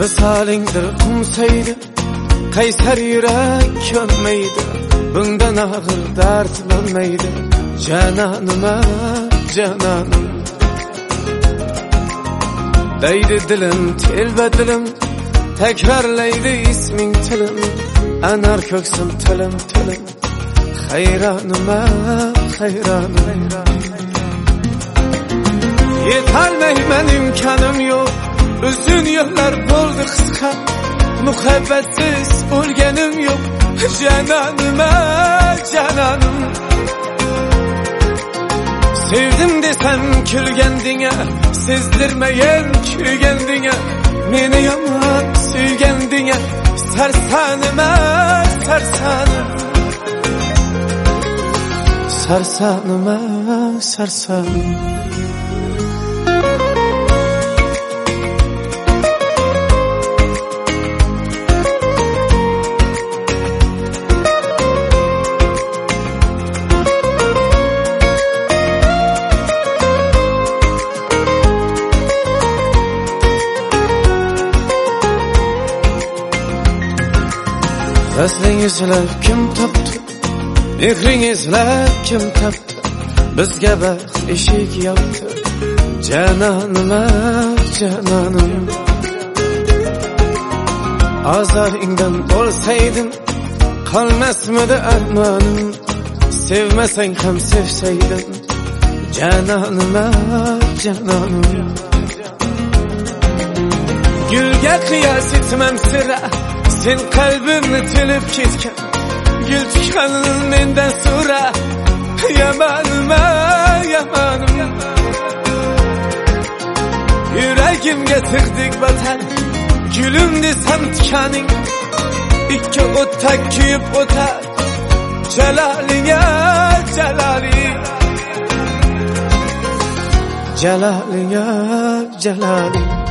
Misalingdir qumsaydi, qaysar yurak könmeydi. Bundan ağır dert olmaydı. Cananıma, cananım. Deydi dilim, telbe dilim, tekrarlaydı ismin tilim. Anar köksüm tilim, tilim. Hayranıma, hayranım. Yetalmeymen imkanım yok. Uzun yıllar oldu kıska. Muhabbetsiz ölgenim yok. Cananıma, cananım. Sevdim desem külgendine, sezdirmeyen külgendine. Meni yaman sevgendine, sarsanıma, sarsanım. Sarsanıma, sarsanım. Aslingizlar kim topdi? Mehringizlar kim topdi? Bizga baxt eshik yopdi. Cananıma, cananım. Azaringdan bo'lsaydim, qolmasmidi armonim. Sevmasang ham sevsaydim. Cananıma, cananım. Gülga qiyos etmam sira. Sen kalbimni tilib ketgan. Gül tikanın menden sonra. Yamanıma, yamanım. Yüreğimge tıktık batan. Gülüm desem tikaning. İki otak kuyup otar. Celaline, celali. Celaline, celali.